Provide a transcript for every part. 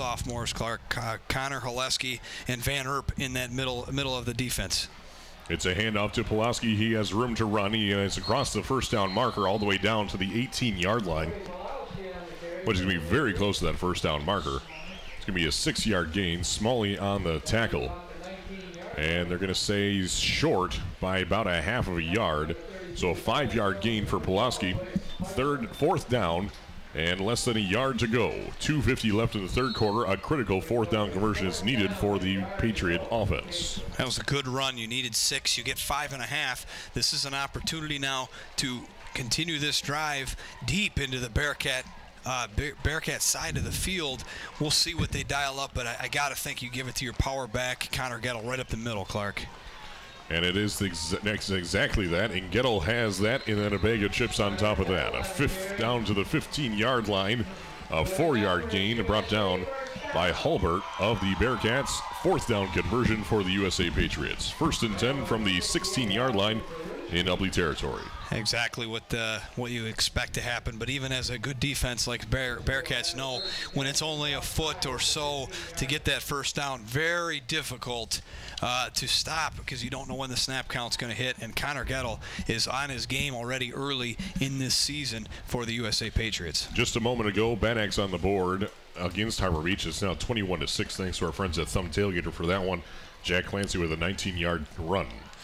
sophomores, Clark, Connor Haleski and Van Erp in that middle of the defense. It's a handoff to Pulaski. He has room to run. He is across the first down marker all the way down to the 18-yard line, which is going to be very close to that first down marker. It's going to be a 6-yard gain. Smalley on the tackle. And they're going to say he's short by about a half of a yard. So a 5-yard gain for Pulaski. Fourth down, and less than a yard to go. 2:50 left in the third quarter. A critical fourth down conversion is needed for the Patriot offense. That was a good run. You needed 6. You get 5.5. This is an opportunity now to continue this drive deep into the Bearcat side of the field. We'll see what they dial up, but I got to think you give it to your power back, Connor Gettle, right up the middle, Clark. And it is exactly that, and Gettle has that, and then a bag of chips on top of that. A fifth down to the 15-yard line, a 4-yard gain brought down by Hulbert of the Bearcats. Fourth down conversion for the USA Patriots. 1st and 10 from the 16-yard line in Ubly territory. Exactly what you expect to happen, but even as a good defense like Bearcats know, when it's only a foot or so to get that first down, very difficult to stop because you don't know when the snap count's going to hit, and Connor Gettle is on his game already early in this season for the USA Patriots. Just a moment ago, Bad Axe on the board against Harbor Beach. It's now 21-6 thanks to our friends at Thumb Tailgater for that one. Jack Clancy with a 19-yard run.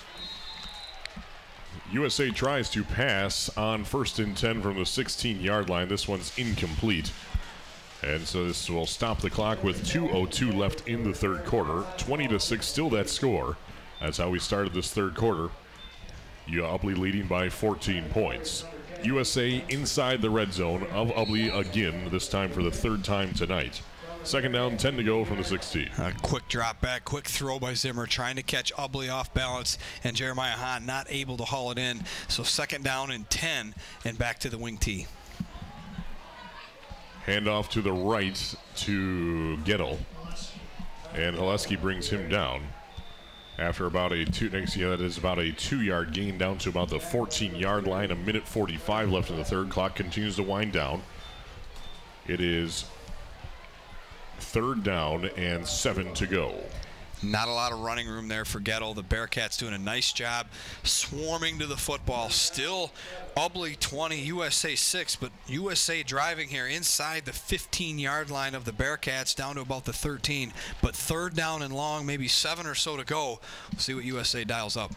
USA tries to pass on 1st and 10 from the 16-yard line. This one's incomplete. And so this will stop the clock with 2:02 left in the third quarter. 20-6, still that score. That's how we started this third quarter. Ubly leading by 14 points. USA inside the red zone of Ubly again, this time for the 3rd time tonight. 2nd down, 10 to go from the 16. A quick drop back, quick throw by Zimmer, trying to catch Ubly off balance, and Jeremiah Hahn not able to haul it in. So 2nd down and 10, and back to the wing tee. Handoff to the right to Gettle, and Haleski brings him down. After about a 2-yard gain down to about the 14-yard line. 1:45 left in the third. Clock continues to wind down. It is 3rd down and 7 to go. Not a lot of running room there for Gettle. The Bearcats doing a nice job swarming to the football. Still Ubly 20, USA 6, but USA driving here inside the 15-yard line of the Bearcats down to about the 13. But 3rd down and long, maybe 7 or so to go. We'll see what USA dials up.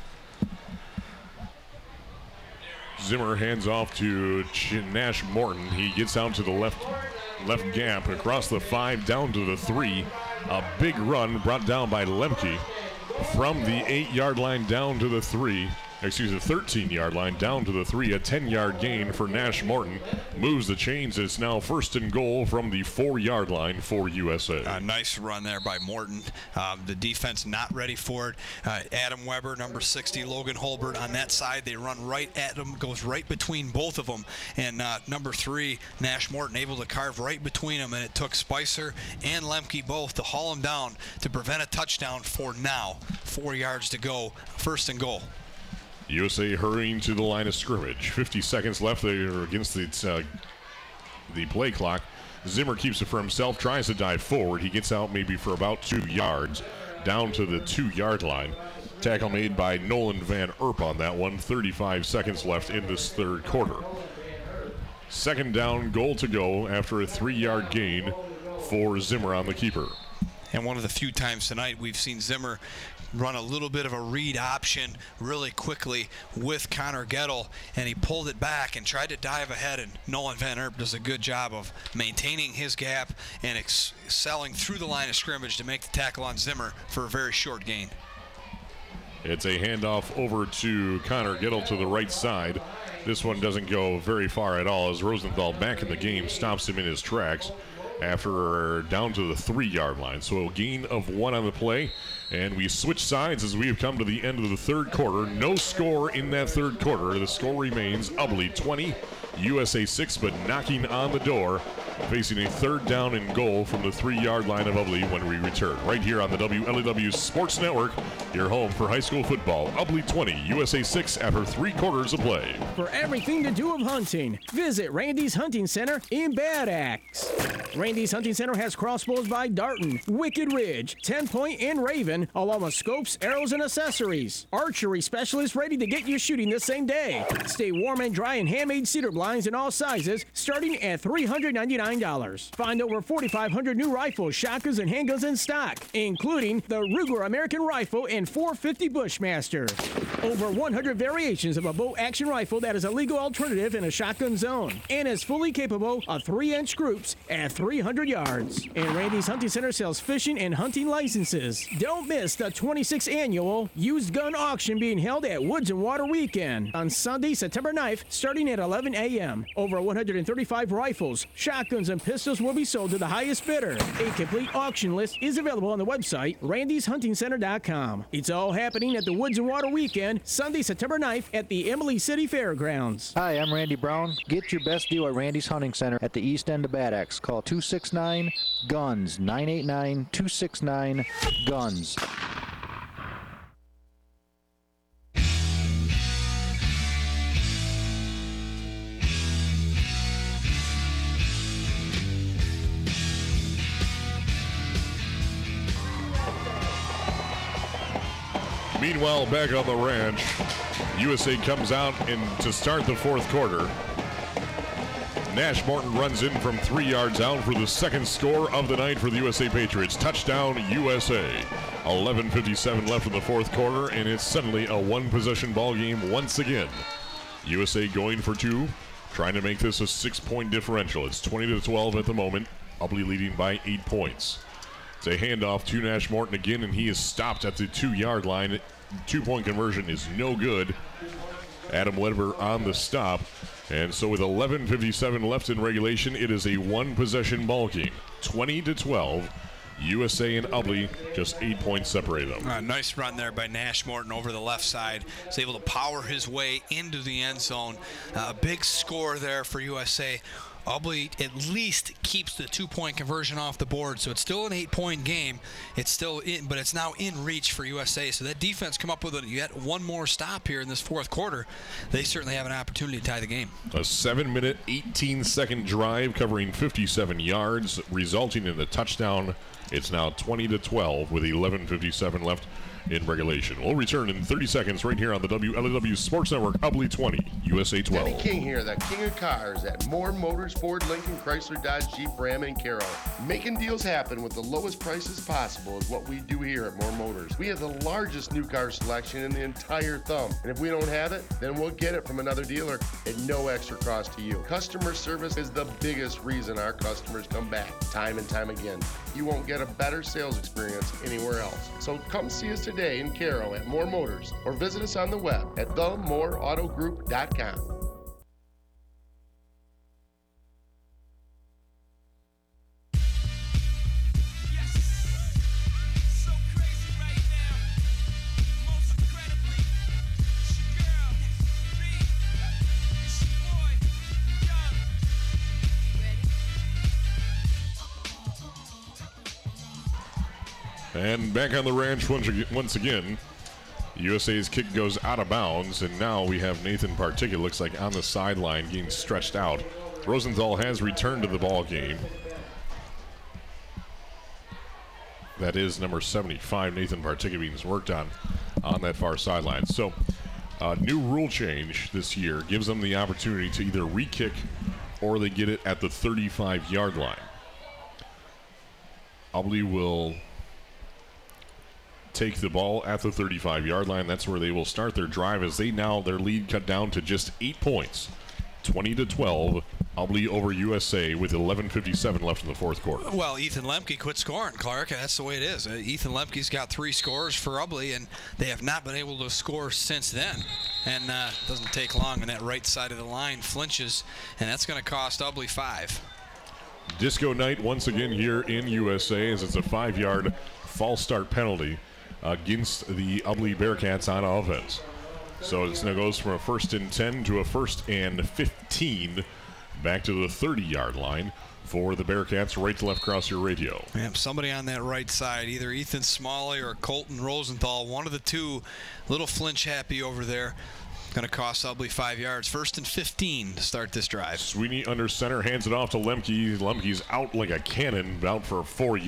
Zimmer hands off to Nash Morton. He gets out to the left gap across the 5 down to the 3. A big run brought down by Lemke from the 8-yard line down to the 13-yard line down to the 3. A 10-yard gain for Nash Morton. Moves the chains. It's now 1st and goal from the 4-yard line for USA. A nice run there by Morton. The defense not ready for it. Adam Weber, number 60, Logan Hulbert on that side. They run right at him, goes right between both of them. And number 3, Nash Morton, able to carve right between them. And it took Spicer and Lemke both to haul him down to prevent a touchdown for now. 4 yards to go. 1st and goal. USA hurrying to the line of scrimmage. 50 seconds left there against the play clock. Zimmer keeps it for himself, tries to dive forward. He gets out maybe for about 2 yards, down to the 2-yard line. Tackle made by Nolan Van Erp on that one. 35 seconds left in this third quarter. 2nd down, goal to go after a 3-yard gain for Zimmer on the keeper. And one of the few times tonight we've seen Zimmer run a little bit of a read option really quickly with Connor Gettle, and he pulled it back and tried to dive ahead, and Nolan Van Erp does a good job of maintaining his gap and excelling through the line of scrimmage to make the tackle on Zimmer for a very short gain. It's a handoff over to Connor Gettle to the right side. This one doesn't go very far at all as Rosenthal back in the game stops him in his tracks after down to the 3-yard line. So a gain of 1 on the play, and we switch sides as we have come to the end of the third quarter. No score in that third quarter. The score remains Ubly 20, USA 6, but knocking on the door facing a 3rd down and goal from the 3-yard line of Ubly when we return. Right here on the WLEW Sports Network, your home for high school football. Ubly 20, USA 6 after 3 quarters of play. For everything to do with hunting, visit Randy's Hunting Center in Bad Axe. Randy's Hunting Center has crossbows by Darton, Wicked Ridge, 10 Point, and Raven, along with scopes, arrows, and accessories. Archery specialists ready to get you shooting the same day. Stay warm and dry in handmade cedar blinds in all sizes, starting at $399. Find over 4,500 new rifles, shotguns, and handguns in stock, including the Ruger American Rifle and 450 Bushmaster. Over 100 variations of a bow action rifle that is a legal alternative in a shotgun zone and is fully capable of 3-inch groups at 300 yards. And Randy's Hunting Center sells fishing and hunting licenses. Don't miss the 26th annual used gun auction being held at Woods and Water Weekend on Sunday, September 9th, starting at 11 a.m. Over 135 rifles, shotguns, and pistols will be sold to the highest bidder. A complete auction list is available on the website, randyshuntingcenter.com. It's all happening at the Woods and Water Weekend, Sunday, September 9th at the Emily City Fairgrounds. Hi, I'm Randy Brown. Get your best deal at Randy's Hunting Center at the east end of Bad Axe. Call 269-GUNS, 989-269-GUNS. Meanwhile, back on the ranch, USA comes out and to start the 4th quarter. Nash Morton runs in from 3 yards out for the 2nd score of the night for the USA Patriots. Touchdown, USA. 11:57 left in the 4th quarter, and it's suddenly a 1-possession ball game once again. USA going for 2, trying to make this a 6-point differential. It's 20-12 at the moment. Ubly leading by 8 points. It's a handoff to Nash Morton again, and he is stopped at the 2-yard line. 2-point conversion is no good. Adam Weber on the stop. And so with 11:57 left in regulation, it is a 1-possession ball game. 20-12. USA and Ubly just 8 points separate them. Nice run there by Nash Morton over the left side. He's able to power his way into the end zone. Big score there for USA. Ubly at least keeps the 2-point conversion off the board, so it's still an 8-point game. It's still in, but it's now in reach for USA. So that defense come up with yet one more stop here in this 4th quarter. They certainly have an opportunity to tie the game. A 7-minute, 18-second drive covering 57 yards, resulting in a touchdown. It's now 20-12 with 11:57 left in regulation. We'll return in 30 seconds right here on the WLEW Sports Network. Ubly 20, USA 12. Denny King here, the king of cars at Moore Motors, Ford, Lincoln, Chrysler, Dodge, Jeep, Ram, and Carroll. Making deals happen with the lowest prices possible is what we do here at Moore Motors. We have the largest new car selection in the entire thumb, and if we don't have it, then we'll get it from another dealer at no extra cost to you. Customer service is the biggest reason our customers come back time and time again. You won't get a better sales experience anywhere else. So come see us today in Carroll at Moore Motors, or visit us on the web at themooreautogroup.com. And back on the ranch once again. USA's kick goes out of bounds, and now we have Nathan Partic, it looks like, on the sideline getting stretched out. Rosenthal has returned to the ball game. That is number 75, Nathan Partic, being worked on that far sideline. So, new rule change this year gives them the opportunity to either re-kick or they get it at the 35-yard line. Ubly will take the ball at the 35-yard line. That's where they will start their drive, as their lead cut down to just 8 points. 20-12, Ubly over USA with 11:57 left in the 4th quarter. Well, Ethan Lemke quit scoring, Clark. That's the way it is. Ethan Lemke's got 3 scores for Ubly, and they have not been able to score since then. And it doesn't take long, and that right side of the line flinches, and that's going to cost Ubly 5. Disco night once again here in USA, as it's a 5-yard false start penalty against the Ubly Bearcats on offense. So it now goes from a 1st and 10 to a 1st and 15, back to the 30-yard line. for the Bearcats. Right to left across your radio. Yep, somebody on that right side, either Ethan Smalley or Colton Rosenthal, one of the two. Little flinch happy over there. Going to cost probably 5 yards. 1st and 15 to start this drive. Sweeney under center, hands it off to Lemke. Lemke's out like a cannon, out for 4 yards.